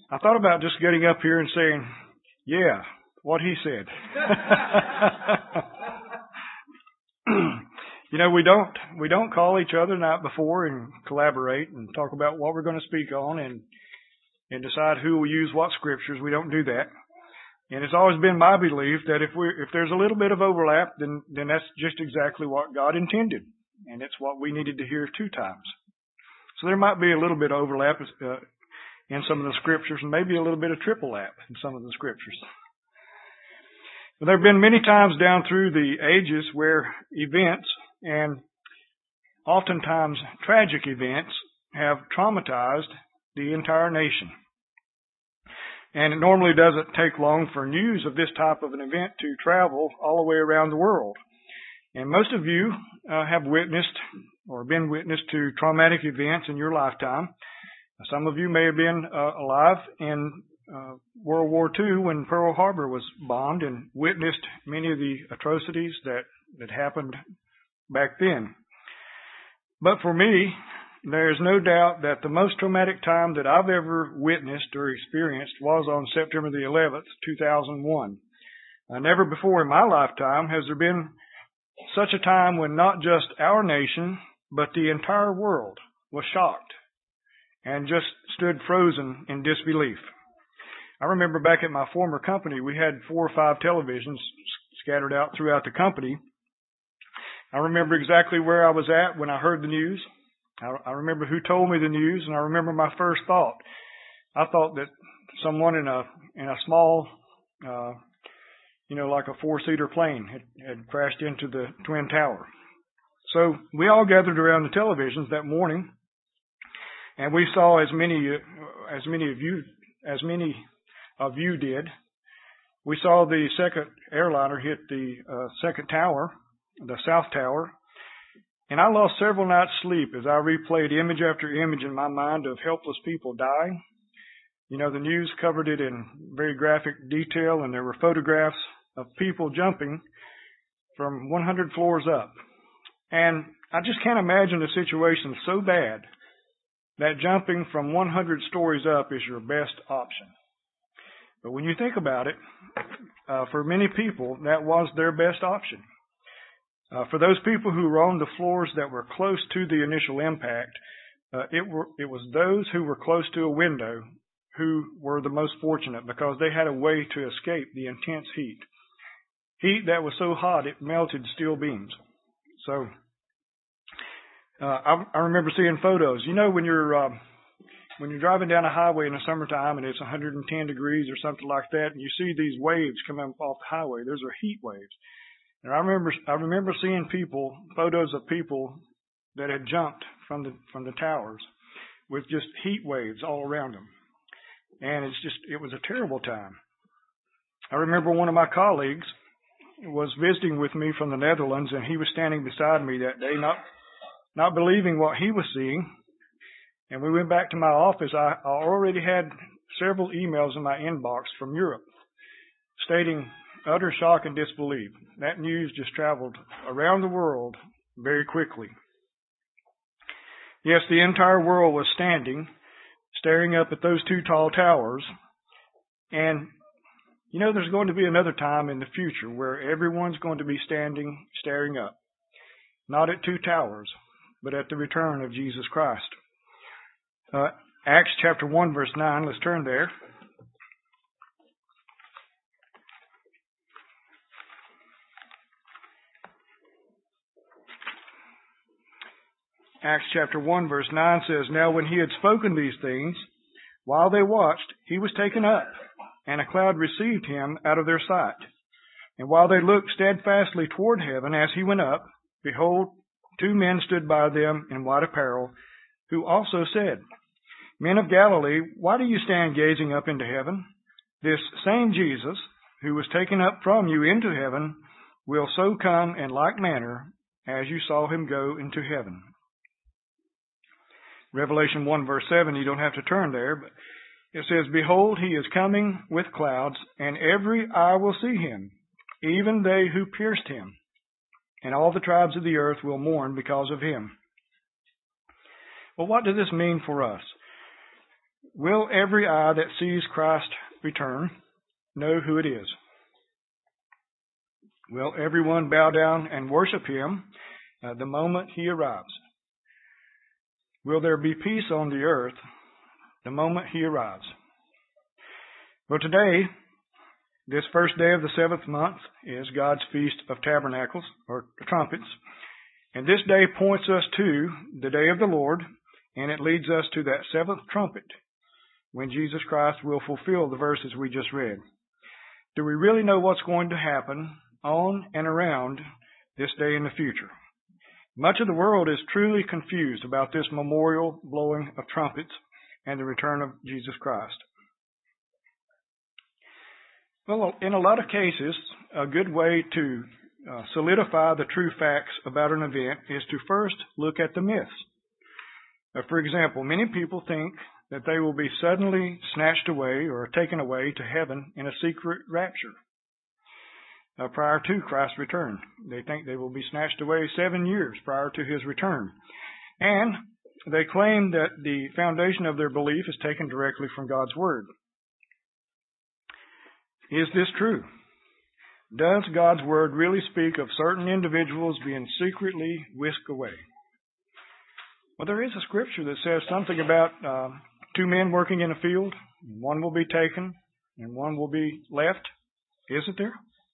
I thought about just getting up here and saying, yeah, what he said. We don't call each other the night before and collaborate and talk about what we're going to speak on and decide who will use what scriptures. We don't do that. And it's always been my belief that if there's a little bit of overlap, then that's just exactly what God intended, and it's what we needed to hear 2 times. So there might be a little bit of overlap in some of the scriptures, and maybe a little bit of triple lap in some of the scriptures. But there have been many times down through the ages where events, and oftentimes tragic events, have traumatized the entire nation. And it normally doesn't take long for news of this type of an event to travel all the way around the world. And most of you have witnessed or been witness to traumatic events in your lifetime. Some of you may have been alive in World War II when Pearl Harbor was bombed and witnessed many of the atrocities that happened back then. But for me, there is no doubt that the most traumatic time that I've ever witnessed or experienced was on September the 11th, 2001. Never before in my lifetime has there been such a time when not just our nation, but the entire world was shocked and just stood frozen in disbelief. I remember back at my former company, we had 4 or 5 televisions scattered out throughout the company. I remember exactly where I was at when I heard the news. I remember who told me the news, and I remember my first thought. I thought that someone in a small, like a 4-seater plane had crashed into the Twin Tower. So we all gathered around the televisions that morning, and we saw as many of you did. We saw the second airliner hit the second tower, the South Tower. And I lost several nights' sleep as I replayed image after image in my mind of helpless people dying. The news covered it in very graphic detail, and there were photographs of people jumping from 100 floors up. And I just can't imagine a situation so bad that jumping from 100 stories up is your best option. But when you think about it, for many people, that was their best option. For those people who were on the floors that were close to the initial impact, it was those who were close to a window who were the most fortunate because they had a way to escape the intense heat. Heat that was so hot it melted steel beams. So I remember seeing photos. When you're driving down a highway in the summertime and it's 110 degrees or something like that, and you see these waves coming off the highway, those are heat waves. And I remember seeing photos of people that had jumped from the towers with just heat waves all around them. And it was a terrible time. I remember one of my colleagues was visiting with me from the Netherlands, and he was standing beside me that day, not believing what he was seeing. And we went back to my office. I already had several emails in my inbox from Europe stating utter shock and disbelief. That news just traveled around the world very quickly. Yes, the entire world was staring up at those 2 tall towers. And, there's going to be another time in the future where everyone's going to be staring up. Not at 2 towers, but at the return of Jesus Christ. Acts chapter 1, verse 9. Let's turn there. Acts chapter 1 verse 9 says, "Now when he had spoken these things, while they watched, he was taken up, and a cloud received him out of their sight. And while they looked steadfastly toward heaven as he went up, behold, 2 men stood by them in white apparel, who also said, 'Men of Galilee, why do you stand gazing up into heaven? This same Jesus, who was taken up from you into heaven, will so come in like manner as you saw him go into heaven.'" Revelation 1 verse 7, you don't have to turn there, but it says, "Behold, he is coming with clouds, and every eye will see him, even they who pierced him. And all the tribes of the earth will mourn because of him." Well, what does this mean for us? Will every eye that sees Christ return know who it is? Will everyone bow down and worship him the moment he arrives? Will there be peace on the earth the moment he arrives? Well, today, this first day of the 7th month, is God's Feast of Tabernacles, or Trumpets. And this day points us to the day of the Lord, and it leads us to that 7th trumpet, when Jesus Christ will fulfill the verses we just read. Do we really know what's going to happen on and around this day in the future? Much of the world is truly confused about this memorial blowing of trumpets and the return of Jesus Christ. Well, in a lot of cases, a good way to solidify the true facts about an event is to first look at the myths. For example, many people think that they will be suddenly snatched away or taken away to heaven in a secret rapture prior to Christ's return. They think they will be snatched away 7 years prior to his return. And they claim that the foundation of their belief is taken directly from God's Word. Is this true? Does God's Word really speak of certain individuals being secretly whisked away? Well, there is a scripture that says something about 2 men working in a field. One will be taken and one will be left. Isn't there?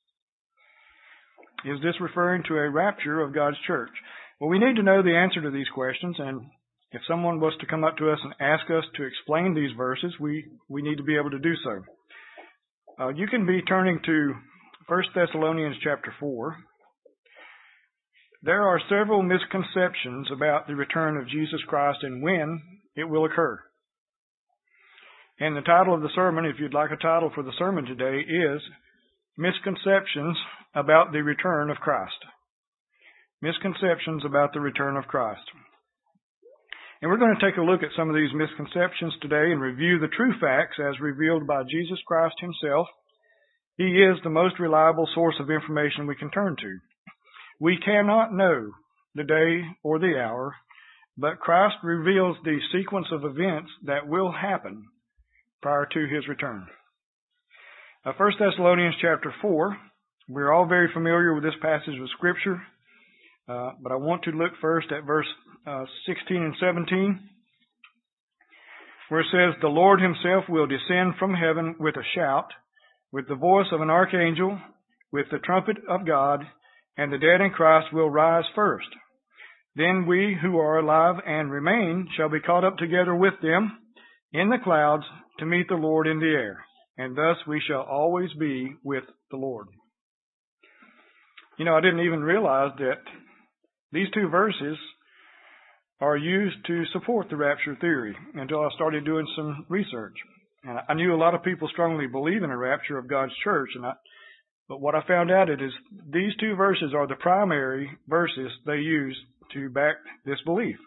Is this referring to a rapture of God's church? Well, we need to know the answer to these questions, and if someone was to come up to us and ask us to explain these verses, we need to be able to do so. You can be turning to 1 Thessalonians chapter 4. There are several misconceptions about the return of Jesus Christ and when it will occur. And the title of the sermon, if you'd like a title for the sermon today, is Misconceptions about the Return of Christ. Misconceptions about the return of Christ. And we're going to take a look at some of these misconceptions today and review the true facts as revealed by Jesus Christ himself. He is the most reliable source of information we can turn to. We cannot know the day or the hour, but Christ reveals the sequence of events that will happen prior to his return. 1 Thessalonians chapter 4, we're all very familiar with this passage of Scripture, but I want to look first at verse 16 and 17, where it says, "The Lord himself will descend from heaven with a shout, with the voice of an archangel, with the trumpet of God, and the dead in Christ will rise first. Then we who are alive and remain shall be caught up together with them in the clouds to meet the Lord in the air. And thus we shall always be with the Lord." You know, I didn't even realize that these 2 verses are used to support the rapture theory until I started doing some research. And I knew a lot of people strongly believe in a rapture of God's church, but what I found out is these 2 verses are the primary verses they use to back this belief.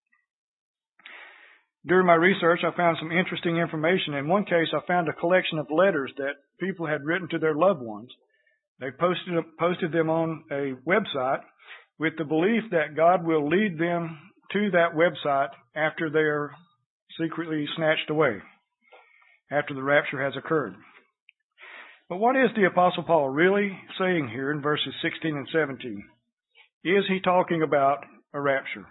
During my research, I found some interesting information. In one case, I found a collection of letters that people had written to their loved ones. They posted them on a website with the belief that God will lead them to that website after they are secretly snatched away, after the rapture has occurred. But what is the Apostle Paul really saying here in verses 16 and 17? Is he talking about a rapture?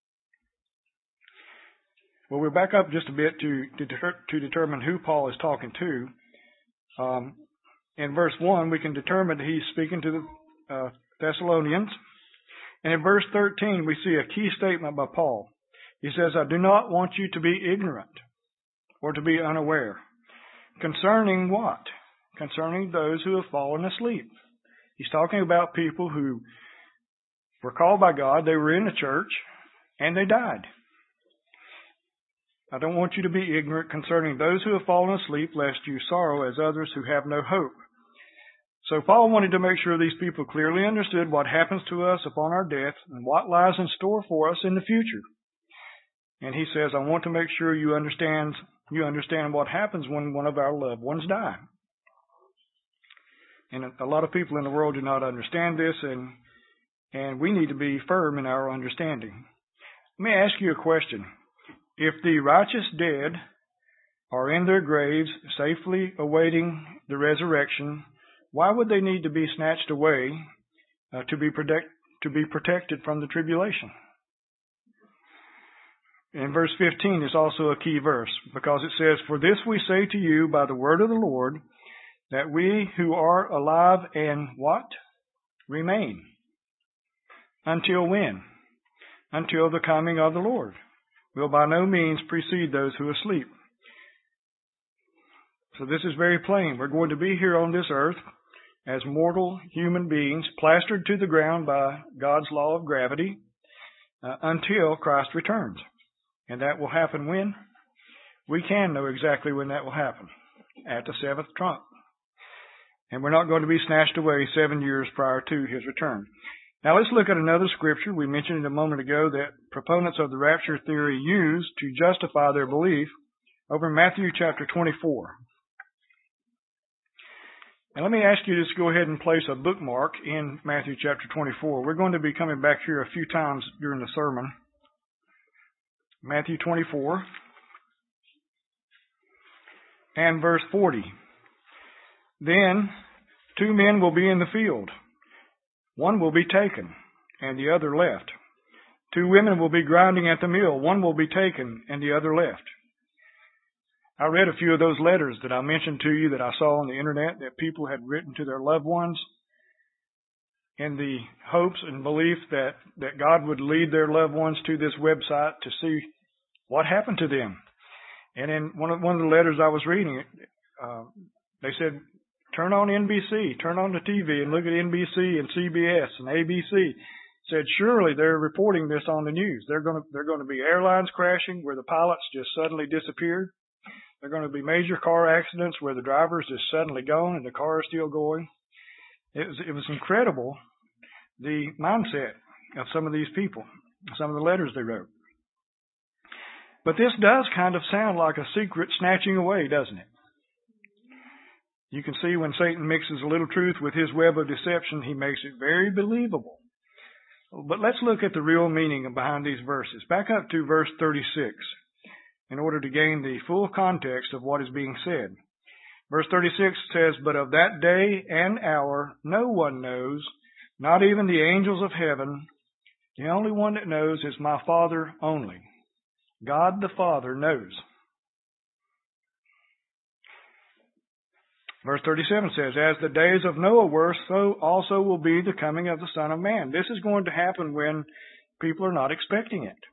Well, we'll back up just a bit to determine who Paul is talking to. In verse 1, we can determine that he's speaking to the Thessalonians. And in verse 13, we see a key statement by Paul. He says, "I do not want you to be ignorant or to be unaware." Concerning what? Concerning those who have fallen asleep. He's talking about people who were called by God, they were in the church, and they died. "I don't want you to be ignorant concerning those who have fallen asleep, lest you sorrow as others who have no hope." So Paul wanted to make sure these people clearly understood what happens to us upon our death and what lies in store for us in the future. And he says, "I want to make sure you understand what happens when one of our loved ones die." And a lot of people in the world do not understand this, and we need to be firm in our understanding. Let me ask you a question. If the righteous dead are in their graves, safely awaiting the resurrection, why would they need to be snatched away to be protected from the tribulation? In verse 15 is also a key verse, because it says, "For this we say to you by the word of the Lord, that we who are alive and" what? "Remain." Until when? Until the coming of the Lord will by no means precede those who are asleep. So this is very plain. We're going to be here on this earth as mortal human beings, plastered to the ground by God's law of gravity, until Christ returns. And that will happen when? We can know exactly when that will happen. At the seventh trump. And we're not going to be snatched away 7 years prior to his return. Now let's look at another scripture. We mentioned it a moment ago that proponents of the rapture theory use to justify their belief over in Matthew chapter 24. And let me ask you to just go ahead and place a bookmark in Matthew chapter 24. We're going to be coming back here a few times during the sermon. Matthew 24 and verse 40. "Then 2 men will be in the field. One will be taken and the other left. 2 women will be grinding at the mill. One will be taken and the other left." I read a few of those letters that I mentioned to you that I saw on the internet that people had written to their loved ones in the hopes and belief that God would lead their loved ones to this website to see what happened to them. And in one of the letters I was reading, they said, turn on NBC, turn on the TV and look at NBC and CBS and ABC. Said, surely they're reporting this on the news. They're going to be airlines crashing where the pilots just suddenly disappeared. There are going to be major car accidents where the driver's just suddenly gone and the car is still going. It was incredible, the mindset of some of these people, some of the letters they wrote. But this does kind of sound like a secret snatching away, doesn't it? You can see when Satan mixes a little truth with his web of deception, he makes it very believable. But let's look at the real meaning behind these verses. Back up to verse 36 in order to gain the full context of what is being said. Verse 36 says, "But of that day and hour no one knows, not even the angels of heaven. The only one that knows is my Father only." God the Father knows. Verse 37 says, "As the days of Noah were, so also will be the coming of the Son of Man." This is going to happen when people are not expecting it.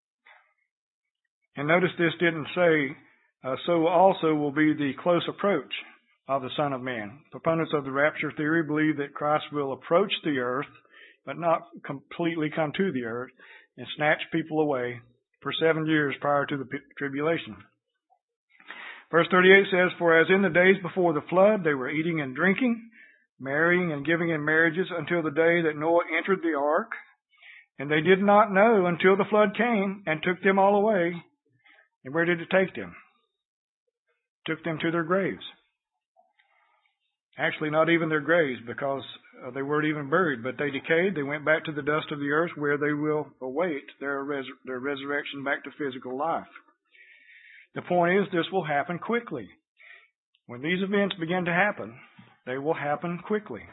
And notice this didn't say, so also will be the close approach of the Son of Man. Proponents of the rapture theory believe that Christ will approach the earth, but not completely come to the earth, and snatch people away for 7 years prior to the tribulation. Verse 38 says, "For as in the days before the flood, they were eating and drinking, marrying and giving in marriages until the day that Noah entered the ark. And they did not know until the flood came and took them all away." And where did it take them? It took them to their graves. Actually, not even their graves, because they weren't even buried, but they decayed. They went back to the dust of the earth, where they will await their resurrection back to physical life. The point is, this will happen quickly. When these events begin to happen, they will happen quickly.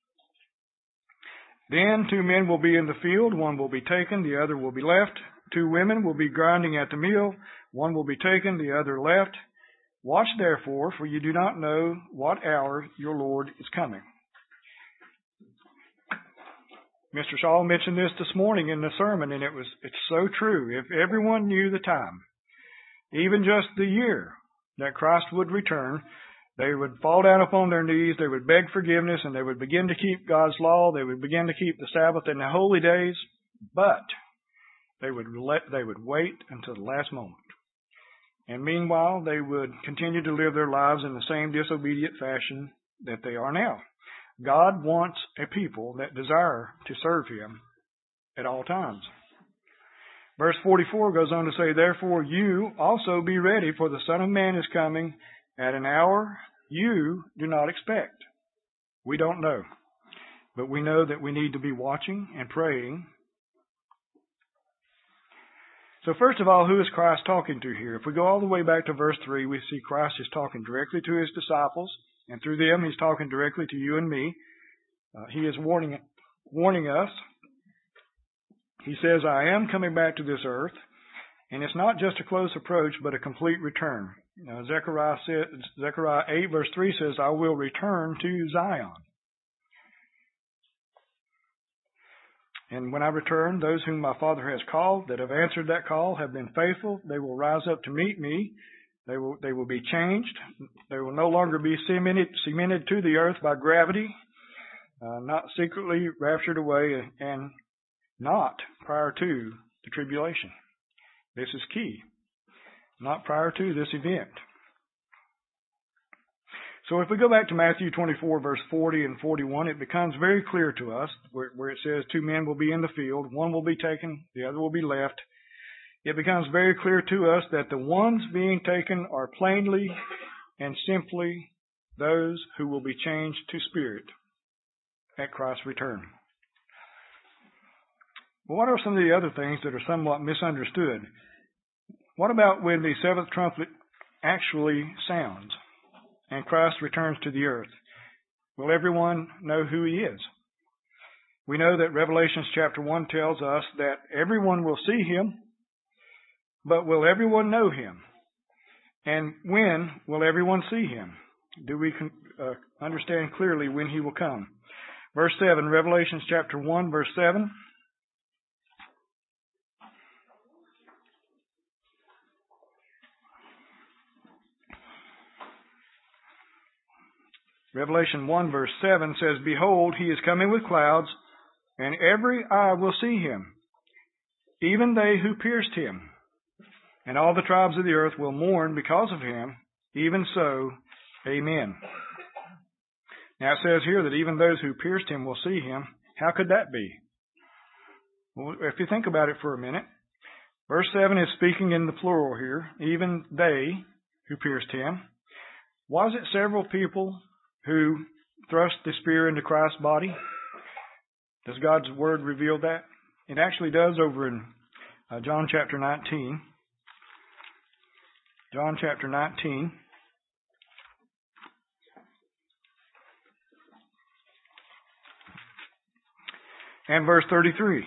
"Then 2 men will be in the field. One will be taken, the other will be left. 2 women will be grinding at the mill. One will be taken, the other left. Watch therefore, for you do not know what hour your Lord is coming." Mr. Shaw mentioned this morning in the sermon, and it's so true. If everyone knew the time, even just the year that Christ would return, they would fall down upon their knees, they would beg forgiveness, and they would begin to keep God's law. They would begin to keep the Sabbath and the holy days, but they would wait until the last moment. And meanwhile, they would continue to live their lives in the same disobedient fashion that they are now. God wants a people that desire to serve Him at all times. Verse 44 goes on to say, "Therefore you also be ready, for the Son of Man is coming at an hour you do not expect." We don't know, but we know that we need to be watching and praying. So first of all, who is Christ talking to here? If we go all the way back to verse 3, we see Christ is talking directly to his disciples, and through them he's talking directly to you and me. He is warning us. He says, I am coming back to this earth, and it's not just a close approach, but a complete return. Zechariah 8 verse 3 says, I will return to Zion. And when I return, those whom my Father has called, that have answered that call, have been faithful, they will rise up to meet me. They will be changed. They will no longer be cemented to the earth by gravity, not secretly raptured away, and not prior to the tribulation. This is key. Not prior to this event. So if we go back to Matthew 24, verse 40 and 41, it becomes very clear to us where it says 2 men will be in the field, one will be taken, the other will be left. It becomes very clear to us that the ones being taken are plainly and simply those who will be changed to spirit at Christ's return. Well, what are some of the other things that are somewhat misunderstood? What about when the seventh trumpet actually sounds and Christ returns to the earth? Will everyone know who he is? We know that Revelation chapter 1 tells us that everyone will see him, but will everyone know him? And when will everyone see him? Do we understand clearly when he will come? Verse 7, Revelation chapter 1, verse 7. Revelation 1 verse 7 says, Behold, he is coming with clouds, and every eye will see him, even they who pierced him. And all the tribes of the earth will mourn because of him. Even so, amen. Now it says here that even those who pierced him will see him. How could that be? Well, if you think about it for a minute, verse 7 is speaking in the plural here. Even they who pierced him. Was it several people who thrust the spear into Christ's body? Does God's word reveal that? It actually does over in John chapter 19. John chapter 19. And verse 33.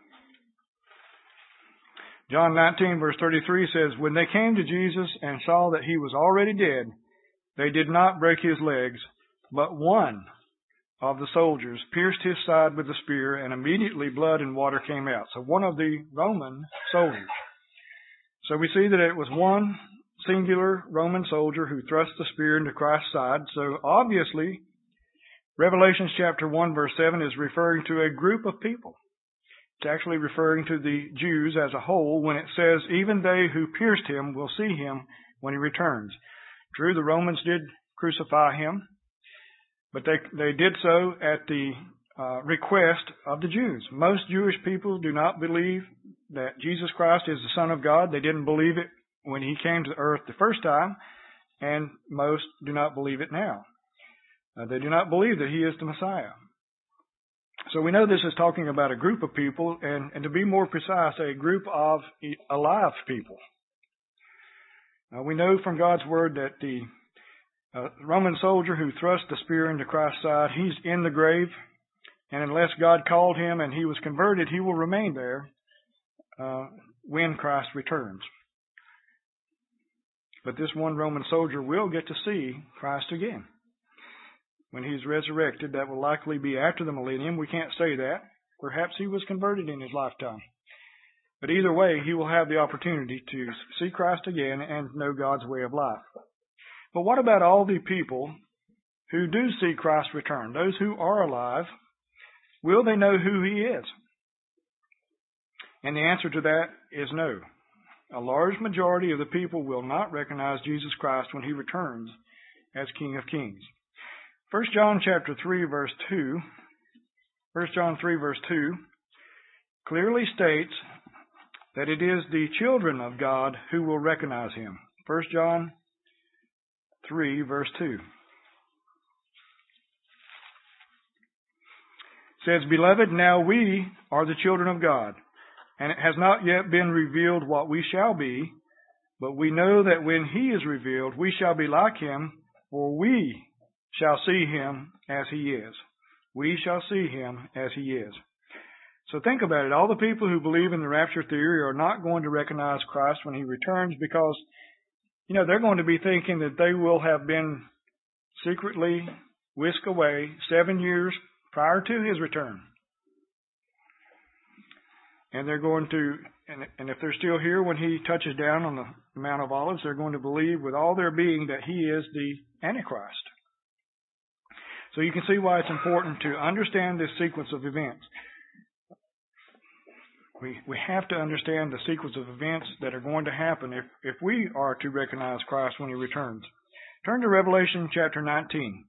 John 19 verse 33 says, When they came to Jesus and saw that he was already dead, they did not break his legs, but one of the soldiers pierced his side with a spear, and immediately blood and water came out. So one of the Roman soldiers. So we see that it was one singular Roman soldier who thrust the spear into Christ's side. So obviously, Revelation chapter 1 verse 7 is referring to a group of people. It's actually referring to the Jews as a whole when it says, Even they who pierced him will see him when he returns. True, the Romans did crucify him, but they did so at the request of the Jews. Most Jewish people do not believe that Jesus Christ is the Son of God. They didn't believe it when he came to the earth the first time, and most do not believe it now. They do not believe that he is the Messiah. So we know this is talking about a group of people, and to be more precise, a group of alive people. We know from God's word that the Roman soldier who thrust the spear into Christ's side, he's in the grave, and unless God called him and he was converted, he will remain there when Christ returns. But this one Roman soldier will get to see Christ again. When he's resurrected, that will likely be after the millennium. We can't say that. Perhaps he was converted in his lifetime. But either way, he will have the opportunity to see Christ again and know God's way of life. But what about all the people who do see Christ return? Those who are alive, will they know who he is? And the answer to that is no. A large majority of the people will not recognize Jesus Christ when he returns as King of Kings. 1 John chapter 3 verse 2, 1 John 3 verse 2 clearly states that it is the children of God who will recognize him. 1 John 3 verse 2 says, Beloved, now we are the children of God, and it has not yet been revealed what we shall be, but we know that when he is revealed, we shall be like him, for we shall see him as he is. We shall see him as he is. So think about it. All the people who believe in the rapture theory are not going to recognize Christ when he returns because, they're going to be thinking that they will have been secretly whisked away 7 years prior to his return. And they're going to, and if they're still here when he touches down on the Mount of Olives, they're going to believe with all their being that he is the Antichrist. So you can see why it's important to understand this sequence of events. We have to understand the sequence of events that are going to happen if we are to recognize Christ when he returns. Turn to Revelation chapter 19.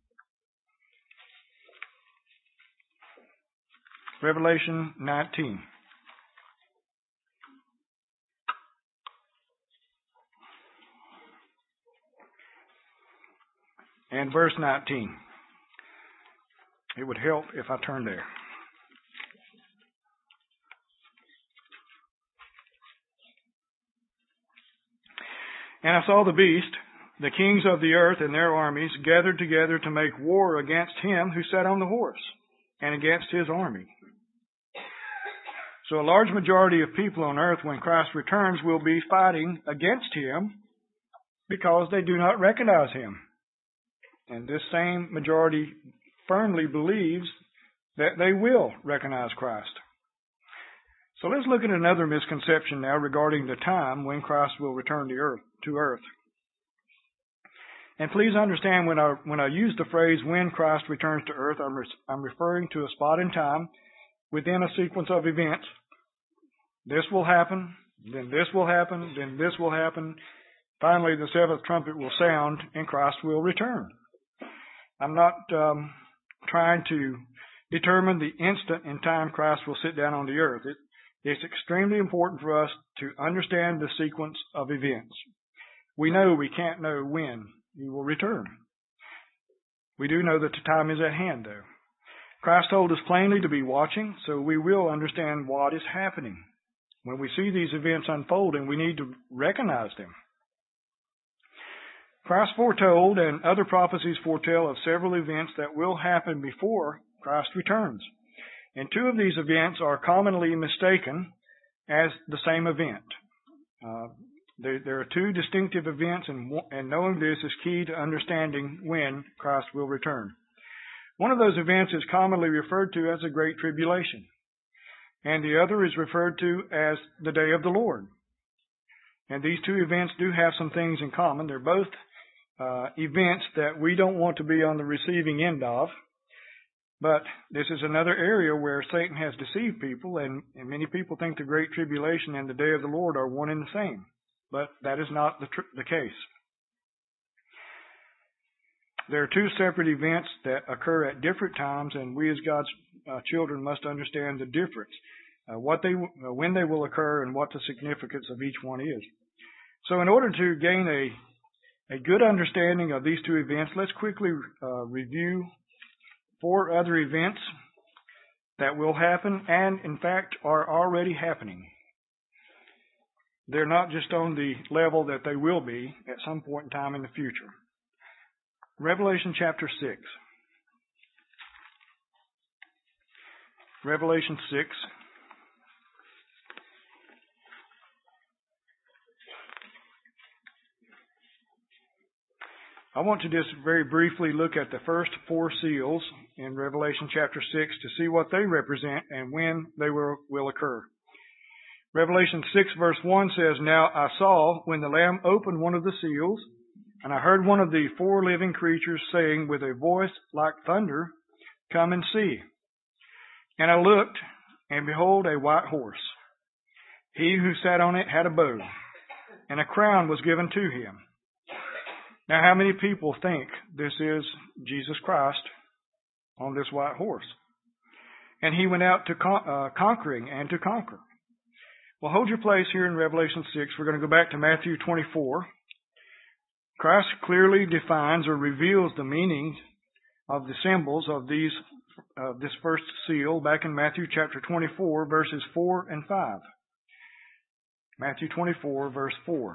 Revelation 19. And verse 19. It would help if I turned there. And I saw the beast, the kings of the earth and their armies, gathered together to make war against him who sat on the horse, and against his army. So a large majority of people on earth, when Christ returns, will be fighting against him because they do not recognize him. And this same majority firmly believes that they will recognize Christ. So let's look at another misconception now regarding the time when Christ will return to earth. And please understand when I use the phrase when Christ returns to earth, I'm referring to a spot in time within a sequence of events. This will happen, then this will happen, then this will happen. Finally, the seventh trumpet will sound and Christ will return. I'm not trying to determine the instant in time Christ will sit down on the earth. It's extremely important for us to understand the sequence of events. We know we can't know when he will return. We do know that the time is at hand, though. Christ told us plainly to be watching, so we will understand what is happening. When we see these events unfolding, we need to recognize them. Christ foretold and other prophecies foretell of several events that will happen before Christ returns. And two of these events are commonly mistaken as the same event. There are two distinctive events, and knowing this is key to understanding when Christ will return. One of those events is commonly referred to as the Great Tribulation, and the other is referred to as the Day of the Lord. And these two events do have some things in common. They're both events that we don't want to be on the receiving end of. But this is another area where Satan has deceived people, and many people think the Great Tribulation and the Day of the Lord are one and the same. But that is not the case. There are two separate events that occur at different times, and we as God's children must understand the difference, when they will occur and what the significance of each one is. So in order to gain a good understanding of these two events, let's quickly review 4 other events that will happen and, in fact, are already happening. They're not just on the level that they will be at some point in time in the future. Revelation chapter 6. Revelation 6. I want to just very briefly look at the first 4 seals in Revelation chapter 6 to see what they represent and when they will occur. Revelation 6 verse 1 says, "Now I saw when the Lamb opened one of the seals, and I heard one of the 4 living creatures saying with a voice like thunder, 'Come and see.' And I looked, and behold, a white horse. He who sat on it had a bow, and a crown was given to him." Now, how many people think this is Jesus Christ on this white horse? And he went out to conquering and to conquer. Well, hold your place here in Revelation 6. We're going to go back to Matthew 24. Christ clearly defines or reveals the meanings of the symbols of this first seal back in Matthew chapter 24, verses 4 and 5. Matthew 24, verse 4.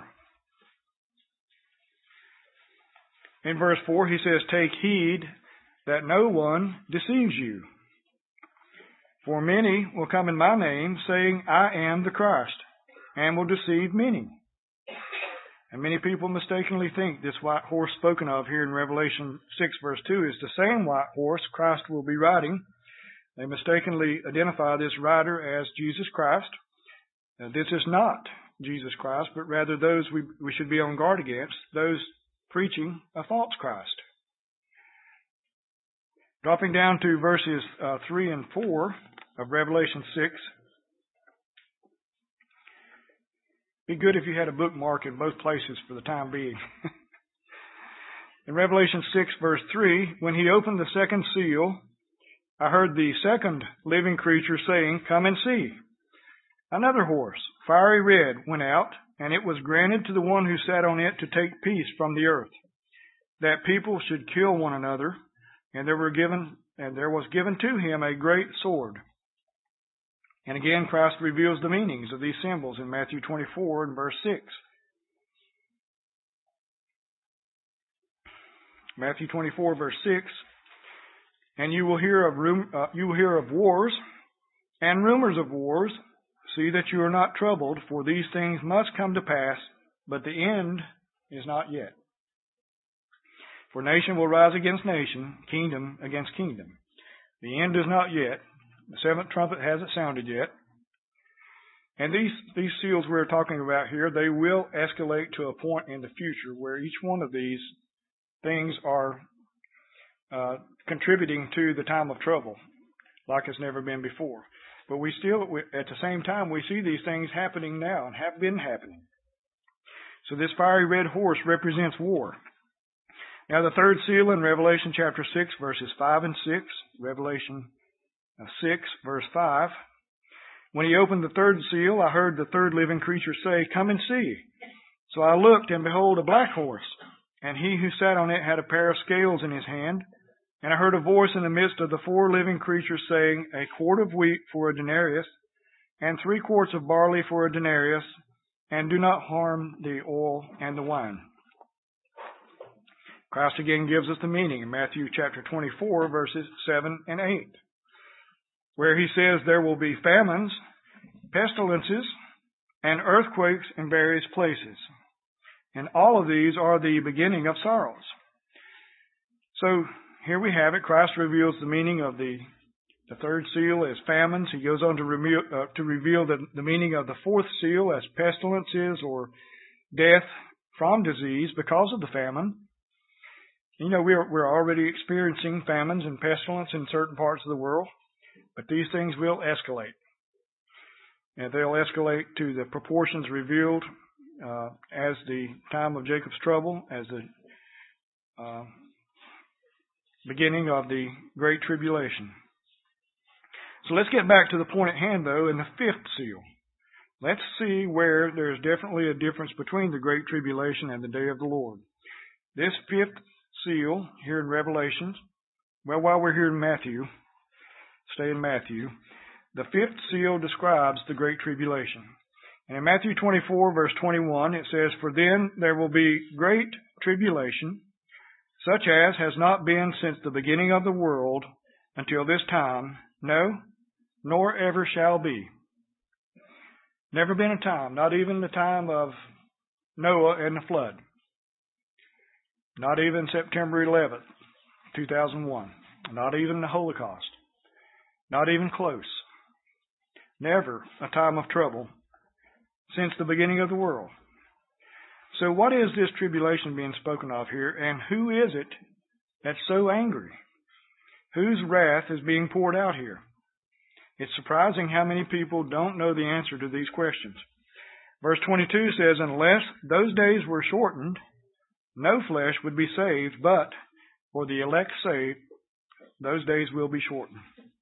In verse 4, he says, "Take heed that no one deceives you. For many will come in my name, saying, 'I am the Christ,' and will deceive many." And many people mistakenly think this white horse spoken of here in Revelation 6, verse 2 is the same white horse Christ will be riding. They mistakenly identify this rider as Jesus Christ. Now, this is not Jesus Christ, but rather those we should be on guard against, those preaching a false Christ. Dropping down to verses 3 and 4 of Revelation 6. Be good if you had a bookmark in both places for the time being. In Revelation 6, verse 3, "When he opened the second seal, I heard the second living creature saying, 'Come and see.' Another horse, fiery red, went out, and it was granted to the one who sat on it to take peace from the earth, that people should kill one another, and there was given to him a great sword." And again, Christ reveals the meanings of these symbols in Matthew 24 and verse 6. Matthew 24, verse 6, "And you will hear of wars and rumors of wars. See that you are not troubled, for these things must come to pass, but the end is not yet. For nation will rise against nation, kingdom against kingdom. The end is not yet. The seventh trumpet hasn't sounded yet." And these seals we're talking about here, they will escalate to a point in the future where each one of these things are contributing to the time of trouble like it's never been before. But at the same time, we see these things happening now and have been happening. So this fiery red horse represents war. Now the third seal in Revelation chapter 6, verses 5 and 6, Revelation 6, verse 5. "When he opened the third seal, I heard the third living creature say, 'Come and see.' So I looked, and behold, a black horse, and he who sat on it had a pair of scales in his hand. And I heard a voice in the midst of the four living creatures saying, 'A quart of wheat for a denarius, and 3 quarts of barley for a denarius, and do not harm the oil and the wine.'" Christ again gives us the meaning in Matthew chapter 24, verses 7 and 8, where he says, "There will be famines, pestilences, and earthquakes in various places. And all of these are the beginning of sorrows." So here we have it. Christ reveals the meaning of the third seal as famines. He goes on to reveal the meaning of the fourth seal as pestilences or death from disease because of the famine. You know, we're already experiencing famines and pestilence in certain parts of the world, but these things will escalate. And they'll escalate to the proportions revealed as the time of Jacob's trouble, as the beginning of the Great Tribulation. So let's get back to the point at hand, though, in the fifth seal. Let's see where there's definitely a difference between the Great Tribulation and the Day of the Lord. This fifth seal here in Revelations, well, while we're here in Matthew, stay in Matthew, the fifth seal describes the Great Tribulation. And in Matthew 24, verse 21, it says, "For then there will be great tribulation, such as has not been since the beginning of the world until this time, no, nor ever shall be." Never been a time, not even the time of Noah and the flood. Not even September 11th, 2001. Not even the Holocaust. Not even close. Never a time of trouble since the beginning of the world. So what is this tribulation being spoken of here, and who is it that's so angry? Whose wrath is being poured out here? It's surprising how many people don't know the answer to these questions. Verse 22 says, "Unless those days were shortened, no flesh would be saved, but for the elect saved, those days will be shortened."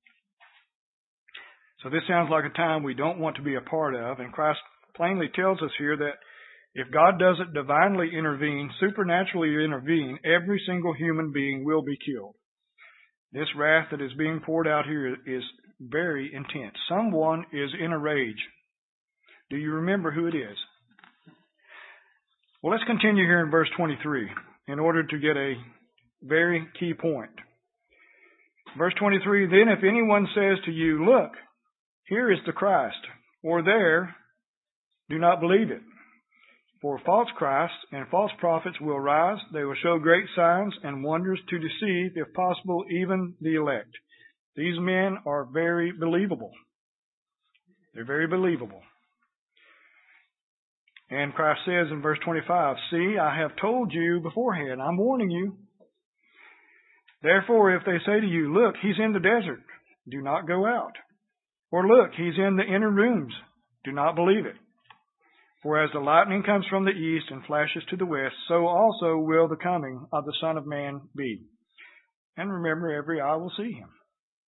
So this sounds like a time we don't want to be a part of, and Christ plainly tells us here that if God doesn't divinely intervene, supernaturally intervene, every single human being will be killed. This wrath that is being poured out here is very intense. Someone is in a rage. Do you remember who it is? Well, let's continue here in verse 23 in order to get a very key point. Verse 23, then if anyone says to you, look, here is the Christ, or there, do not believe it. For false Christs and false prophets will rise. They will show great signs and wonders to deceive, if possible, even the elect. These men are very believable. They're very believable. And Christ says in verse 25, see, I have told you beforehand. I'm warning you. Therefore, if they say to you, look, he's in the desert, do not go out. Or look, he's in the inner rooms, do not believe it. For as the lightning comes from the east and flashes to the west, so also will the coming of the Son of Man be. And remember, every eye will see him.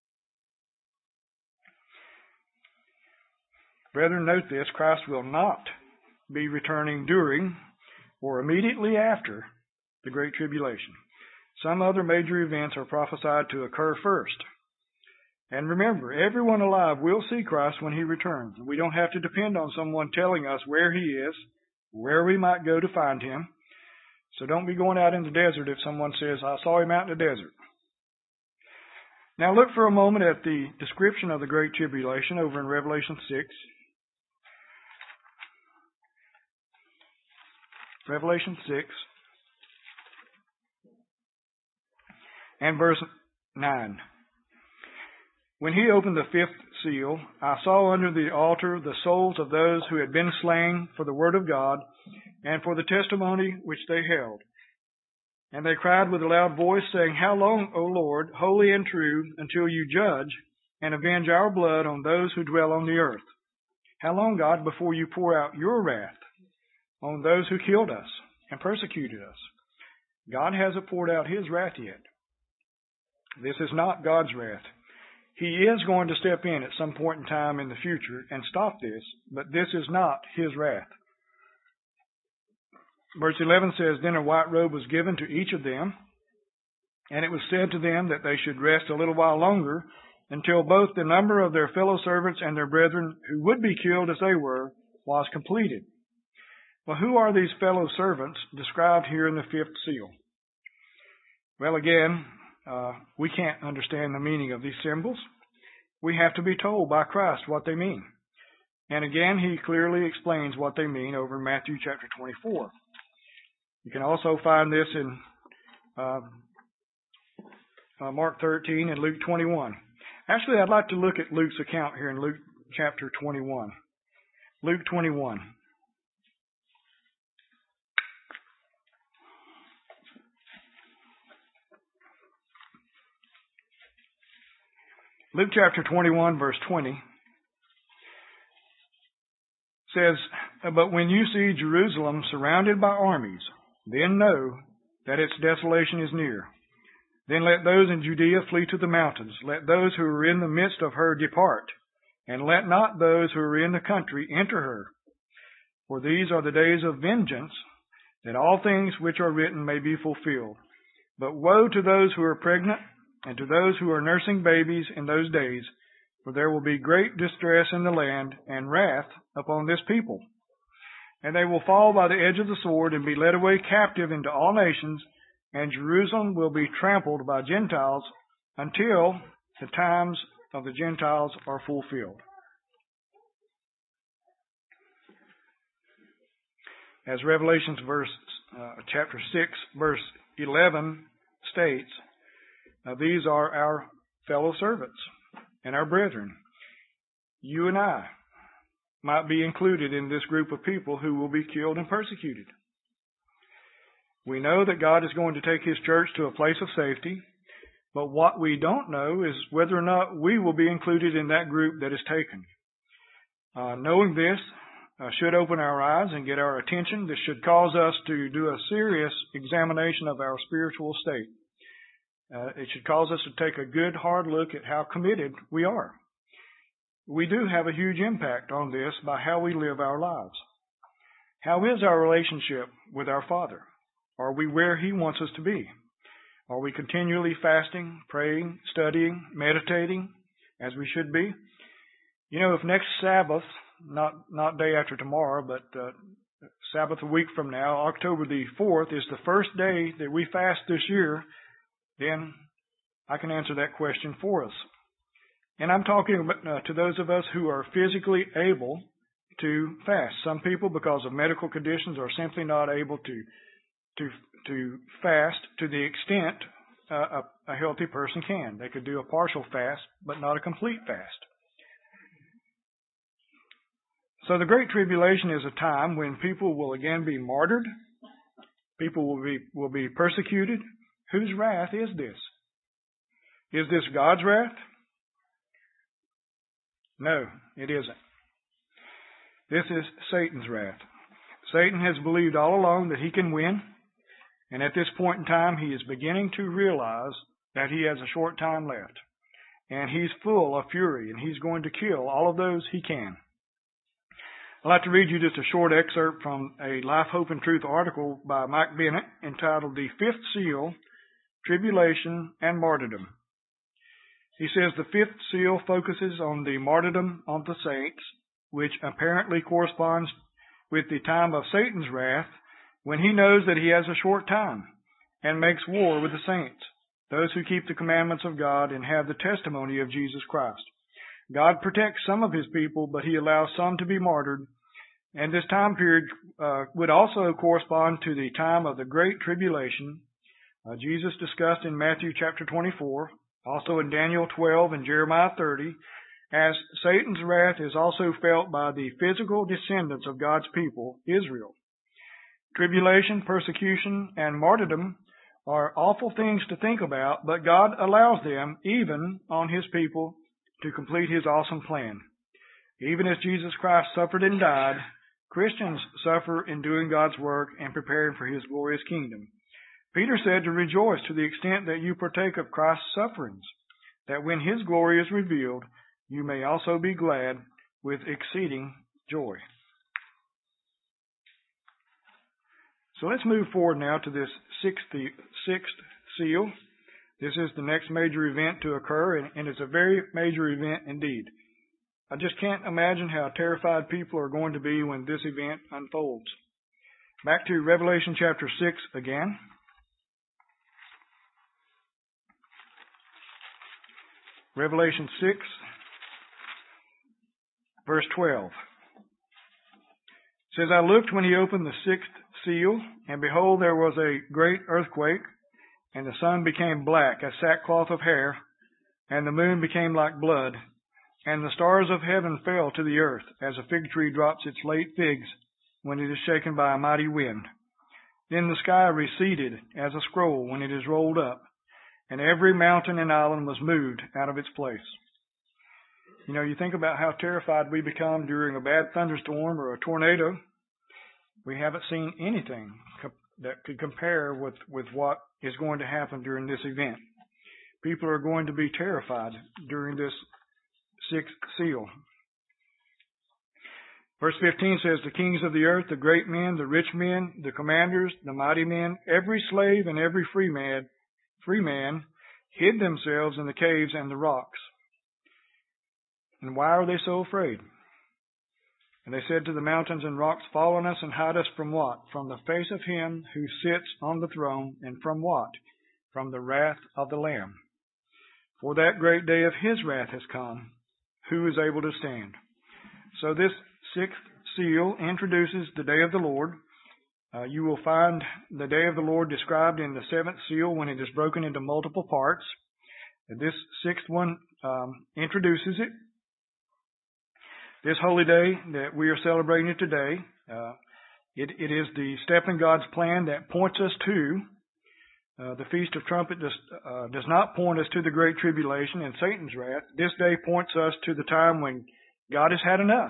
Brethren, note this, Christ will not be returning during or immediately after the Great Tribulation. Some other major events are prophesied to occur first. And remember, everyone alive will see Christ when he returns. We don't have to depend on someone telling us where he is, where we might go to find him. So don't be going out in the desert if someone says, I saw him out in the desert. Now look for a moment at the description of the Great Tribulation over in Revelation 6. Revelation 6 and verse 9. When he opened the fifth seal, I saw under the altar the souls of those who had been slain for the word of God and for the testimony which they held. And they cried with a loud voice, saying, How long, O Lord, holy and true, until you judge and avenge our blood on those who dwell on the earth? How long, God, before you pour out your wrath on those who killed us and persecuted us? God hasn't poured out his wrath yet. This is not God's wrath. He is going to step in at some point in time in the future and stop this, but this is not his wrath. Verse 11 says, Then a white robe was given to each of them, and it was said to them that they should rest a little while longer until both the number of their fellow servants and their brethren who would be killed as they were was completed. Well, who are these fellow servants described here in the fifth seal? Well, again, we can't understand the meaning of these symbols. We have to be told by Christ what they mean. And again, he clearly explains what they mean over in Matthew chapter 24. You can also find this in Mark 13 and Luke 21. Actually, I'd like to look at Luke's account here in Luke chapter 21. Luke 21. Luke chapter 21, verse 20 says, But when you see Jerusalem surrounded by armies, then know that its desolation is near. Then let those in Judea flee to the mountains. Let those who are in the midst of her depart, and let not those who are in the country enter her. For these are the days of vengeance, that all things which are written may be fulfilled. But woe to those who are pregnant, and to those who are nursing babies in those days, for there will be great distress in the land, and wrath upon this people. And they will fall by the edge of the sword, and be led away captive into all nations, and Jerusalem will be trampled by Gentiles, until the times of the Gentiles are fulfilled. As Revelation chapter 6, verse 11 states, these are our fellow servants and our brethren. You and I might be included in this group of people who will be killed and persecuted. We know that God is going to take his church to a place of safety, but what we don't know is whether or not we will be included in that group that is taken. Knowing this should open our eyes and get our attention. This should cause us to do a serious examination of our spiritual state. It should cause us to take a good, hard look at how committed we are. We do have a huge impact on this by how we live our lives. How is our relationship with our Father? Are we where he wants us to be? Are we continually fasting, praying, studying, meditating as we should be? You know, if next Sabbath not day after tomorrow, but Sabbath a week from now, October the 4th, is the first day that we fast this year, then I can answer that question for us. And I'm talking about, to those of us who are physically able to fast. Some people, because of medical conditions, are simply not able to fast to the extent a healthy person can. They could do a partial fast, but not a complete fast. So the Great Tribulation is a time when people will again be martyred. People will be persecuted. Whose wrath is this? Is this God's wrath? No, it isn't. This is Satan's wrath. Satan has believed all along that he can win, and at this point in time he is beginning to realize that he has a short time left. And he's full of fury, and he's going to kill all of those he can. I'd like to read you just a short excerpt from a Life, Hope, and Truth article by Mike Bennett entitled The Fifth Seal, Tribulation and Martyrdom. He says the fifth seal focuses on the martyrdom of the saints, which apparently corresponds with the time of Satan's wrath when he knows that he has a short time and makes war with the saints, those who keep the commandments of God and have the testimony of Jesus Christ. God protects some of his people, but he allows some to be martyred. And this time period would also correspond to the time of the Great Tribulation, Jesus discussed in Matthew chapter 24, also in Daniel 12 and Jeremiah 30, as Satan's wrath is also felt by the physical descendants of God's people, Israel. Tribulation, persecution, and martyrdom are awful things to think about, but God allows them, even on his people, to complete his awesome plan. Even as Jesus Christ suffered and died, Christians suffer in doing God's work and preparing for his glorious kingdom. Peter said to rejoice to the extent that you partake of Christ's sufferings, that when his glory is revealed, you may also be glad with exceeding joy. So let's move forward now to this sixth seal. This is the next major event to occur, and it's a very major event indeed. I just can't imagine how terrified people are going to be when this event unfolds. Back to Revelation chapter 6 again. Revelation 6, verse 12. It says, I looked when he opened the sixth seal, and behold, there was a great earthquake, and the sun became black as sackcloth of hair, and the moon became like blood, and the stars of heaven fell to the earth, as a fig tree drops its late figs when it is shaken by a mighty wind. Then the sky receded as a scroll when it is rolled up, and every mountain and island was moved out of its place. You know, you think about how terrified we become during a bad thunderstorm or a tornado. We haven't seen anything that could compare with what is going to happen during this event. People are going to be terrified during this sixth seal. Verse 15 says, the kings of the earth, the great men, the rich men, the commanders, the mighty men, every slave and every free man, hid themselves in the caves and the rocks. And why are they so afraid? And they said to the mountains and rocks, fall on us and hide us from what? From the face of him who sits on the throne, and from what? From the wrath of the Lamb. For that great day of his wrath has come. Who is able to stand? So this sixth seal introduces the day of the Lord. You will find the day of the Lord described in the seventh seal when it is broken into multiple parts. This sixth one introduces it. This holy day that we are celebrating today, it is the step in God's plan that points us to the Feast of Trumpets. Does not point us to the Great Tribulation and Satan's wrath. This day points us to the time when God has had enough,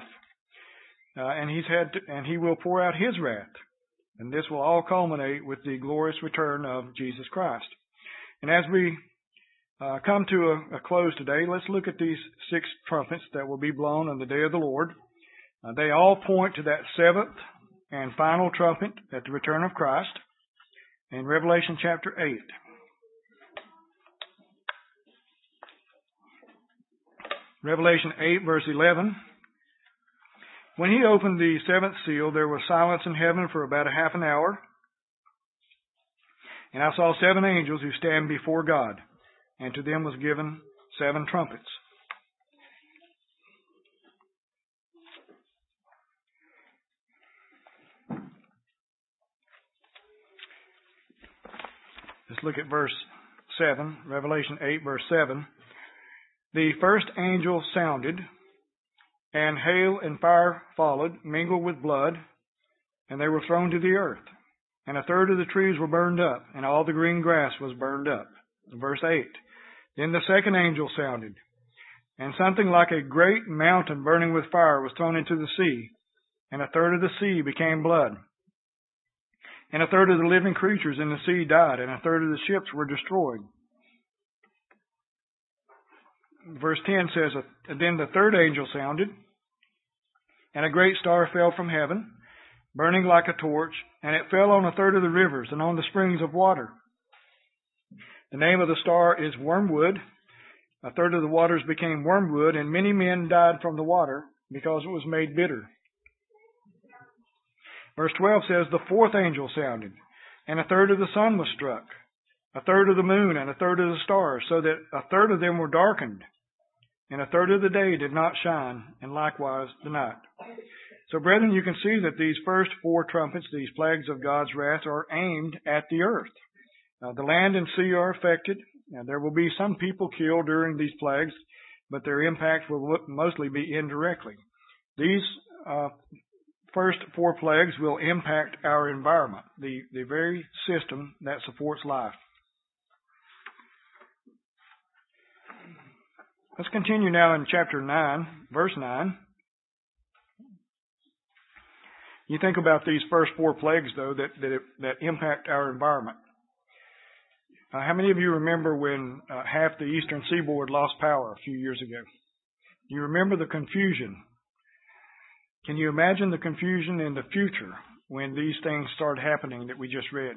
and He will pour out His wrath. And this will all culminate with the glorious return of Jesus Christ. And as we come to a close today, let's look at these 6 trumpets that will be blown on the day of the Lord. They all point to that 7th and final trumpet at the return of Christ in Revelation chapter 8. Revelation 8 verse 11 When he opened the seventh seal, there was silence in heaven for about a half an hour. And I saw 7 angels who stand before God, and to them was given 7 trumpets. Let's look at verse 7, Revelation 8, verse 7. The first angel sounded, and hail and fire followed, mingled with blood, and they were thrown to the earth. And a third of the trees were burned up, and all the green grass was burned up. Verse 8. Then the second angel sounded, and something like a great mountain burning with fire was thrown into the sea, and a third of the sea became blood. And a third of the living creatures in the sea died, and a third of the ships were destroyed. Verse 10 says, Then the third angel sounded, and a great star fell from heaven, burning like a torch, and it fell on a third of the rivers and on the springs of water. The name of the star is Wormwood. A third of the waters became wormwood, and many men died from the water because it was made bitter. Verse 12 says, The fourth angel sounded, and a third of the sun was struck, a third of the moon, and a third of the stars, so that a third of them were darkened, and a third of the day did not shine, and likewise the night. So, brethren, you can see that these first 4 trumpets, these plagues of God's wrath, are aimed at the earth. The land and sea are affected. There will be some people killed during these plagues, but their impact will mostly be indirectly. These first 4 plagues will impact our environment, the very system that supports life. Let's continue now in chapter 9, verse 9. You think about these first 4 plagues, though, that impact our environment. How many of you remember when half the eastern seaboard lost power a few years ago? Do you remember the confusion? Can you imagine the confusion in the future when these things start happening that we just read?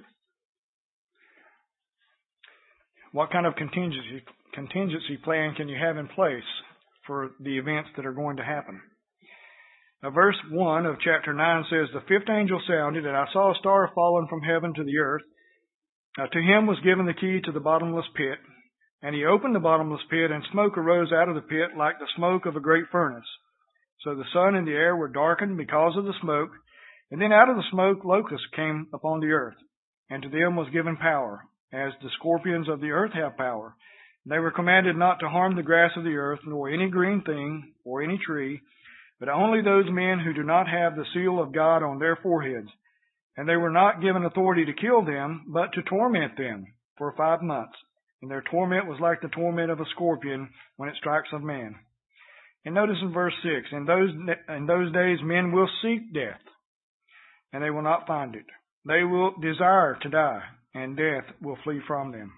What kind of contingency plan can you have in place for the events that are going to happen? Now, verse 1 of chapter 9 says, The fifth angel sounded, and I saw a star fallen from heaven to the earth. To him was given the key to the bottomless pit, and he opened the bottomless pit, and smoke arose out of the pit like the smoke of a great furnace. So the sun and the air were darkened because of the smoke, and then out of the smoke locusts came upon the earth, and to them was given power, as the scorpions of the earth have power. They were commanded not to harm the grass of the earth, nor any green thing, or any tree, but only those men who do not have the seal of God on their foreheads. And they were not given authority to kill them, but to torment them for 5 months. And their torment was like the torment of a scorpion when it strikes a man. And notice in verse 6, In those days men will seek death, and they will not find it. They will desire to die, and death will flee from them.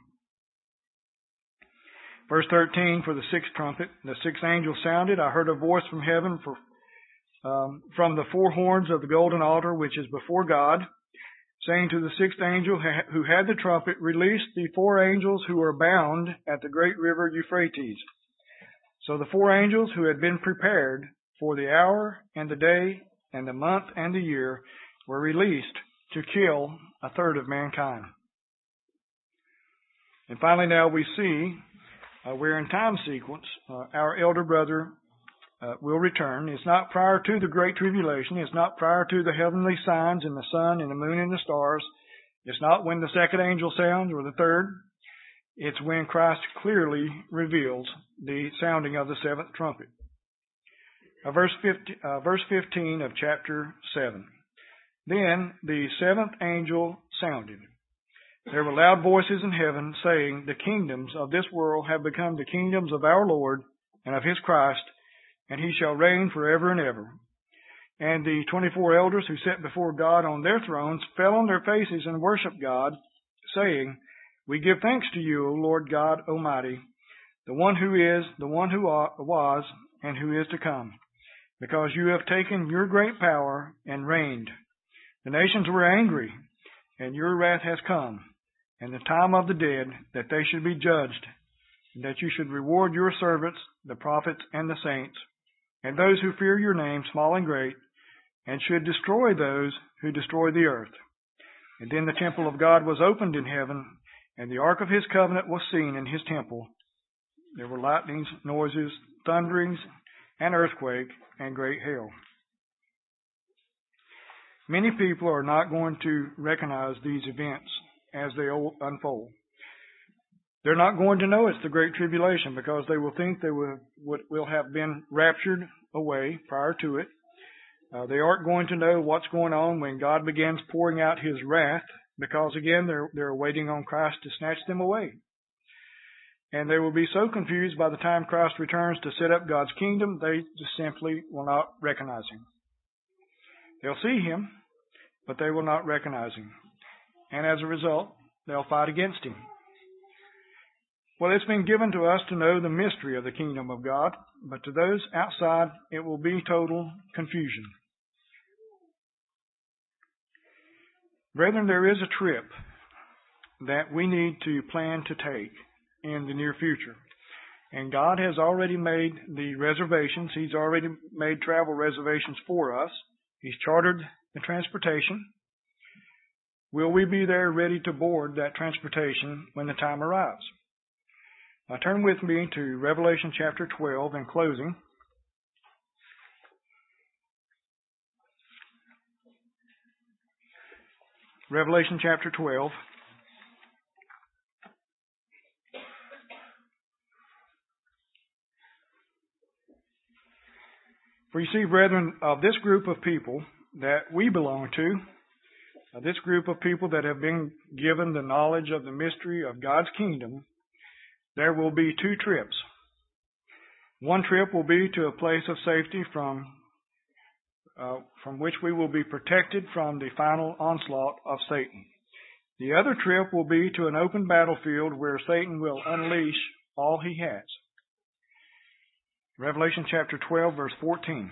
Verse 13, for the 6th trumpet, the 6th angel sounded. I heard a voice from heaven from the 4 horns of the golden altar which is before God, saying to the 6th angel who had the trumpet, Release the 4 angels who are bound at the great river Euphrates. So the 4 angels who had been prepared for the hour and the day and the month and the year were released to kill a third of mankind. And finally now we see where in time sequence our elder brother will return. It's not prior to the Great Tribulation. It's not prior to the heavenly signs and the sun and the moon and the stars. It's not when the 2nd angel sounds or the 3rd. It's when Christ clearly reveals the sounding of the 7th trumpet. Verse 15 of chapter 7. Then the 7th angel sounded. There were loud voices in heaven saying, The kingdoms of this world have become the kingdoms of our Lord and of his Christ, and he shall reign forever and ever. And the 24 elders who sat before God on their thrones fell on their faces and worshiped God, saying, We give thanks to you, O Lord God Almighty, the one who is, the one who was, and who is to come, because you have taken your great power and reigned. The nations were angry, and your wrath has come, and the time of the dead, that they should be judged, and that you should reward your servants, the prophets and the saints, and those who fear your name, small and great, and should destroy those who destroy the earth. And then the temple of God was opened in heaven, and the ark of his covenant was seen in his temple. There were lightnings, noises, thunderings, an earthquake, and great hail. Many people are not going to recognize these events as they unfold. They're not going to know it's the Great Tribulation because they will think they will have been raptured away prior to it. They aren't going to know what's going on when God begins pouring out his wrath because, again, they're waiting on Christ to snatch them away. And they will be so confused by the time Christ returns to set up God's kingdom, they just simply will not recognize him. They'll see him, but they will not recognize him. And as a result, they'll fight against him. Well, it's been given to us to know the mystery of the kingdom of God, but to those outside, it will be total confusion. Brethren, there is a trip that we need to plan to take in the near future. And God has already made the reservations. He's already made travel reservations for us. He's chartered the transportation. Will we be there ready to board that transportation when the time arrives? Now turn with me to Revelation chapter 12 in closing. Revelation chapter 12. For you see, brethren, of this group of people that we belong to, this group of people that have been given the knowledge of the mystery of God's kingdom, there will be two trips. One trip will be to a place of safety from which we will be protected from the final onslaught of Satan. The other trip will be to an open battlefield where Satan will unleash all he has. Revelation chapter 12, verse 14.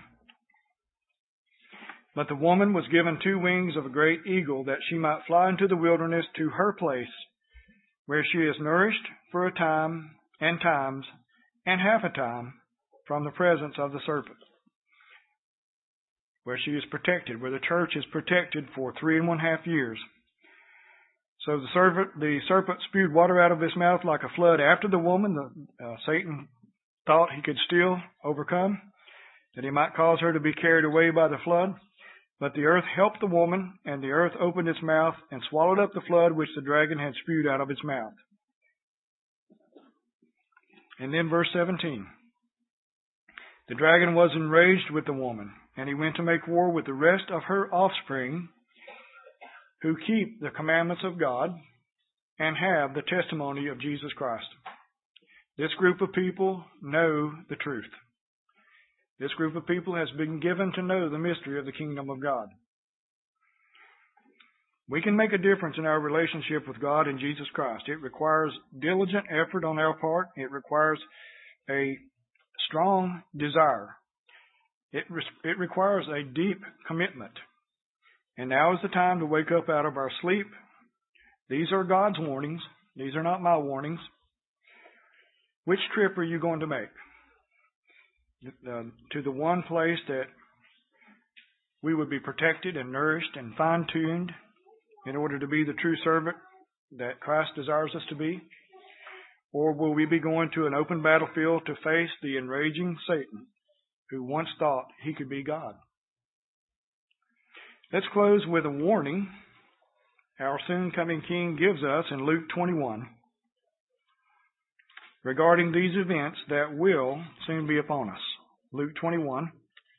But the woman was given 2 wings of a great eagle, that she might fly into the wilderness to her place, where she is nourished for a time and times and half a time from the presence of the serpent. Where she is protected, where the church is protected for 3.5 years. So the serpent spewed water out of his mouth like a flood after the woman. Satan thought he could still overcome, that he might cause her to be carried away by the flood. But the earth helped the woman, and the earth opened its mouth and swallowed up the flood which the dragon had spewed out of its mouth. And then verse 17. The dragon was enraged with the woman, and he went to make war with the rest of her offspring, who keep the commandments of God and have the testimony of Jesus Christ. This group of people know the truth. This group of people has been given to know the mystery of the kingdom of God. We can make a difference in our relationship with God and Jesus Christ. It requires diligent effort on our part. It requires a strong desire. It requires a deep commitment. And now is the time to wake up out of our sleep. These are God's warnings. These are not my warnings. Which trip are you going to make? To the one place that we would be protected and nourished and fine-tuned in order to be the true servant that Christ desires us to be? Or will we be going to an open battlefield to face the enraging Satan, who once thought he could be God? Let's close with a warning our soon-coming King gives us in Luke 21 regarding these events that will soon be upon us. Luke 21.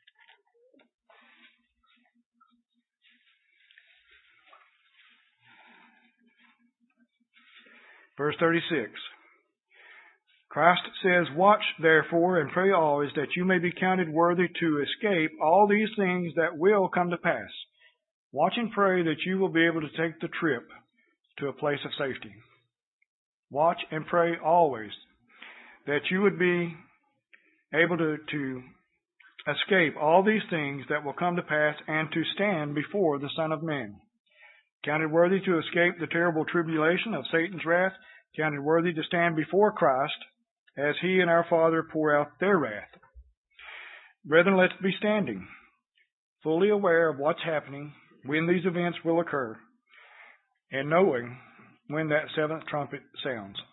Verse 36. Christ says, "Watch therefore and pray always, that you may be counted worthy to escape all these things that will come to pass. Watch and pray that you will be able to take the trip to a place of safety." Watch and pray always that you would be able to escape all these things that will come to pass and to stand before the Son of Man. Counted worthy to escape the terrible tribulation of Satan's wrath, counted worthy to stand before Christ as he and our Father pour out their wrath. Brethren, let's be standing fully aware of what's happening, when these events will occur, and knowing when that seventh trumpet sounds.